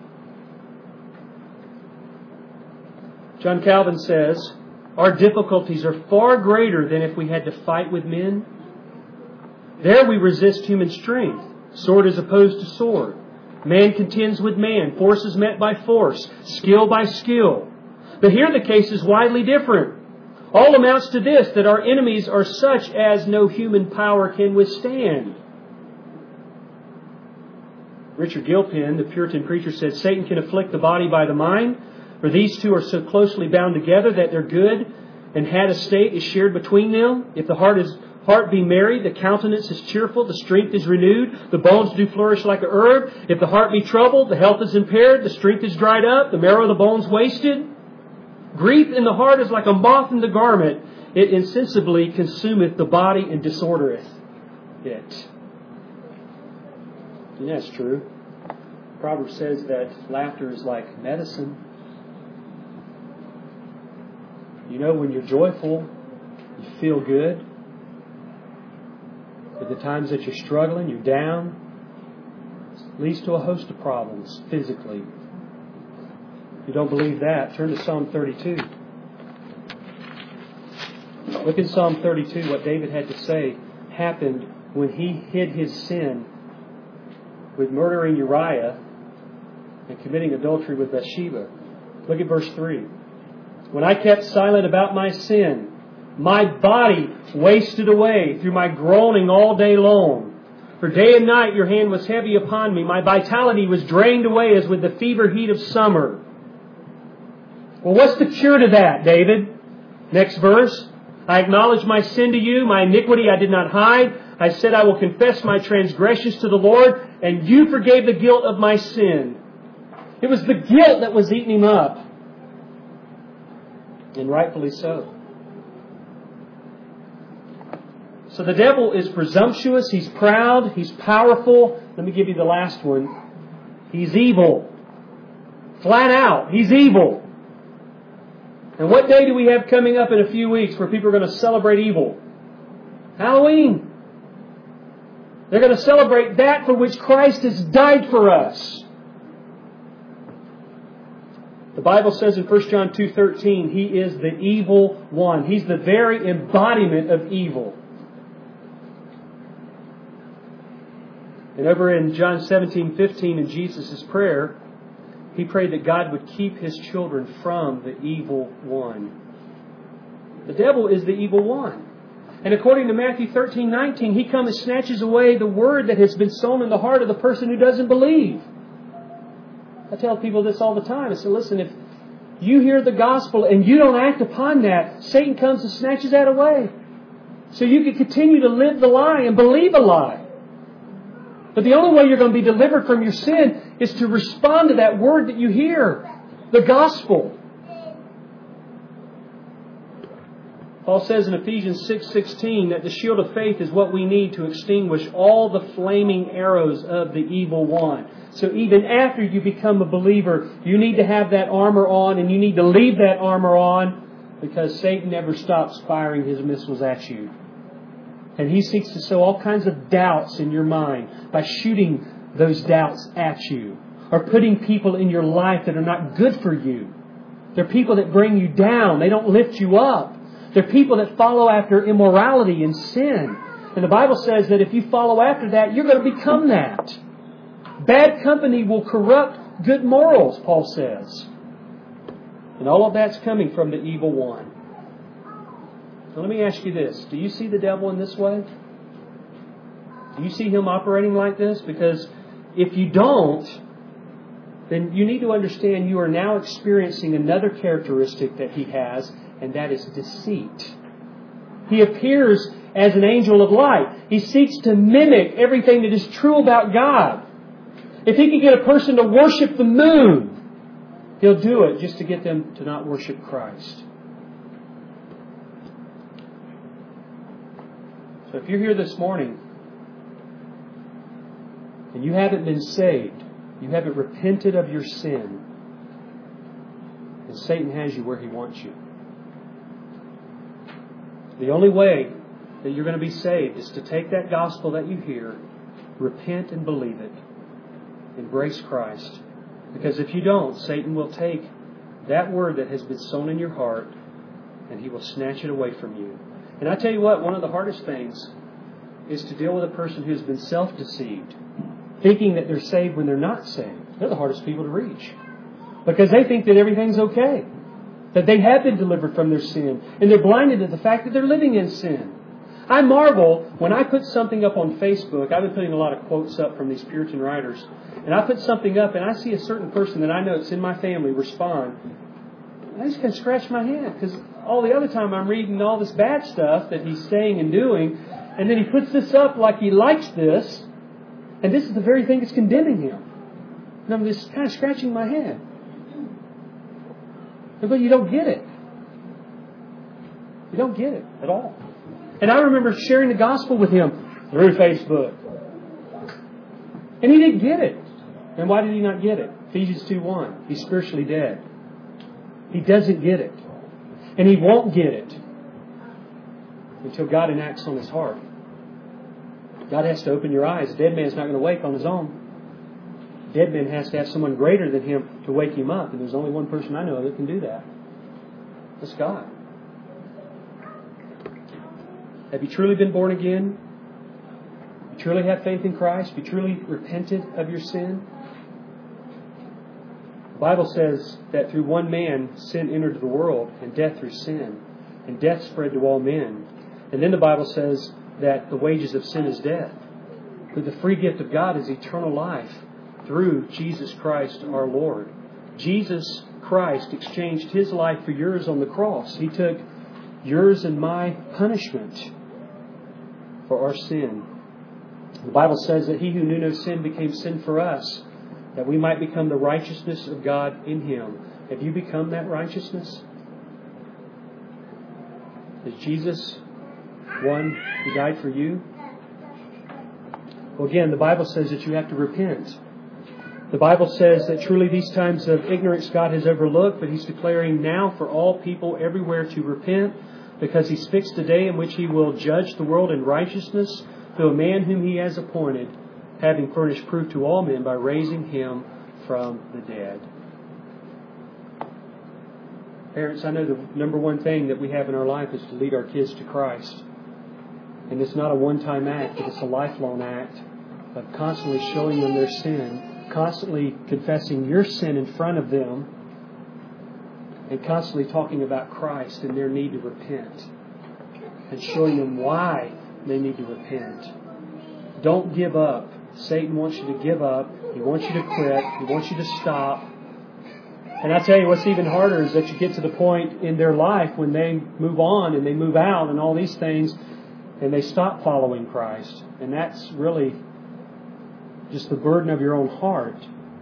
Speaker 1: John Calvin says, our difficulties are far greater than if we had to fight with men. There we resist human strength, sword is opposed to sword. Man contends with man, force is met by force, skill by skill. But here the case is widely different. All amounts to this, that our enemies are such as no human power can withstand. Richard Gilpin, the Puritan preacher, said, Satan can afflict the body by the mind, for these two are so closely bound together that their good and had estate is shared between them. If the heart be merry, the countenance is cheerful, the strength is renewed, the bones do flourish like a herb. If the heart be troubled, the health is impaired, the strength is dried up, the marrow of the bones wasted. Grief in the heart is like a moth in the garment. It insensibly consumeth the body and disordereth it. And that's true. Proverbs says that laughter is like medicine. You know, when you're joyful, you feel good. At the times that you're struggling, you're down, it leads to a host of problems physically. If you don't believe that, turn to Psalm 32. Look in Psalm 32 what David had to say happened when he hid his sin with murdering Uriah and committing adultery with Bathsheba. Look at verse 3. When I kept silent about my sin, my body wasted away through my groaning all day long. For day and night your hand was heavy upon me. My vitality was drained away as with the fever heat of summer. Well, what's the cure to that, David? Next verse. I acknowledge my sin to you. My iniquity I did not hide. I said I will confess my transgressions to the Lord, and you forgave the guilt of my sin. It was the guilt that was eating him up. And rightfully so. So the devil is presumptuous, he's proud, he's powerful. Let me give you the last one. He's evil. Flat out, he's evil. And what day do we have coming up in a few weeks where people are going to celebrate evil? Halloween. They're going to celebrate that for which Christ has died for us. The Bible says in 1 John 2:13, He is the evil one. He's the very embodiment of evil. And over in John 17:15 in Jesus' prayer, He prayed that God would keep His children from the evil one. The devil is the evil one. And according to Matthew 13:19, he comes and snatches away the word that has been sown in the heart of the person who doesn't believe. I tell people this all the time. I say, listen, if you hear the gospel and you don't act upon that, Satan comes and snatches that away. So you can continue to live the lie and believe a lie. But the only way you're going to be delivered from your sin is to respond to that word that you hear, the gospel. Paul says in Ephesians 6:16 that the shield of faith is what we need to extinguish all the flaming arrows of the evil one. So even after you become a believer, you need to have that armor on, and you need to leave that armor on, because Satan never stops firing his missiles at you. And he seeks to sow all kinds of doubts in your mind by shooting those doubts at you, or putting people in your life that are not good for you. They're people that bring you down. They don't lift you up. They're people that follow after immorality and sin. And the Bible says that if you follow after that, you're going to become that. Bad company will corrupt good morals, Paul says. And all of that's coming from the evil one. Now let me ask you this. Do you see the devil in this way? Do you see him operating like this? Because if you don't, then you need to understand you are now experiencing another characteristic that he has, and that is deceit. He appears as an angel of light. He seeks to mimic everything that is true about God. If he can get a person to worship the moon, he'll do it just to get them to not worship Christ. So if you're here this morning and you haven't been saved, you haven't repented of your sin, then Satan has you where he wants you. The only way that you're going to be saved is to take that gospel that you hear, repent and believe it, embrace Christ. Because if you don't, Satan will take that word that has been sown in your heart and he will snatch it away from you. And I tell you what, one of the hardest things is to deal with a person who's been self-deceived, thinking that they're saved when they're not saved. They're the hardest people to reach. Because they think that everything's okay, that they have been delivered from their sin, and they're blinded to the fact that they're living in sin. I marvel when I put something up on Facebook. I've been putting a lot of quotes up from these Puritan writers. And I put something up and I see a certain person that I know that's in my family respond. I just kind of scratch my head, because all the other time I'm reading all this bad stuff that he's saying and doing, and then he puts this up like he likes this, and this is the very thing that's condemning him. And I'm just kind of scratching my head. But you don't get it. You don't get it at all. And I remember sharing the gospel with him through Facebook. And he didn't get it. And why did he not get it? Ephesians 2:1. He's spiritually dead. He doesn't get it. And he won't get it until God enacts on his heart. God has to open your eyes. A dead man's not going to wake on his own. A dead man has to have someone greater than him to wake him up. And there's only one person I know that can do that. That's God. Have you truly been born again? You truly have faith in Christ? You truly repented of your sin? The Bible says that through one man, sin entered the world, and death through sin. And death spread to all men. And then the Bible says that the wages of sin is death. But the free gift of God is eternal life through Jesus Christ our Lord. Jesus Christ exchanged His life for yours on the cross. He took yours and my punishment for our sin. The Bible says that He who knew no sin became sin for us, that we might become the righteousness of God in Him. Have you become that righteousness? Is Jesus one who died for you? Well, again, the Bible says that you have to repent. The Bible says that truly these times of ignorance God has overlooked, but He's declaring now for all people everywhere to repent, because He's fixed a day in which He will judge the world in righteousness through a man whom He has appointed, having furnished proof to all men by raising Him from the dead. Parents, I know the number one thing that we have in our life is to lead our kids to Christ. And it's not a one-time act, but it's a lifelong act of constantly showing them their sin, constantly confessing your sin in front of them, and constantly talking about Christ and their need to repent, and showing them why they need to repent. Don't give up. Satan wants you to give up. He wants you to quit. He wants you to stop. And I tell you, what's even harder is that you get to the point in their life when they move on and they move out and all these things, and they stop following Christ. And that's really just the burden of your own heart.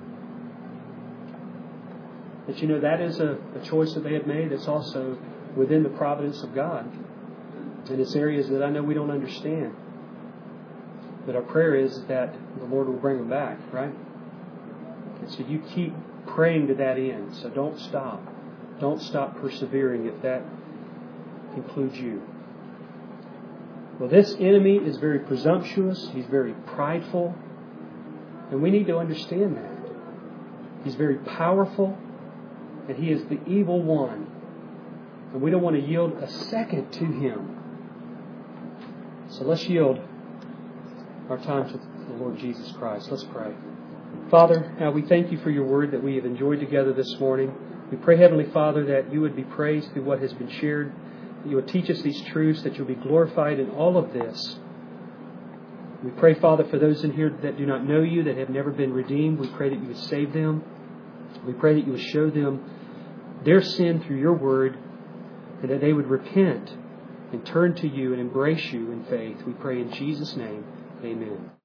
Speaker 1: But you know, that is a choice that they have made that's also within the providence of God. And it's areas that I know we don't understand. But our prayer is that the Lord will bring them back, right? And so you keep praying to that end. So don't stop. Don't stop persevering if that includes you. Well, this enemy is very presumptuous. He's very prideful. And we need to understand that. He's very powerful. And he is the evil one. And we don't want to yield a second to him. So let's yield our time to the Lord Jesus Christ. Let's pray. Father, we thank you for your word that we have enjoyed together this morning. We pray, Heavenly Father, that you would be praised through what has been shared, that you would teach us these truths, that you'll be glorified in all of this. We pray, Father, for those in here that do not know you, that have never been redeemed. We pray that you would save them. We pray that you would show them their sin through your word, and that they would repent and turn to you and embrace you in faith. We pray in Jesus' name. Amen.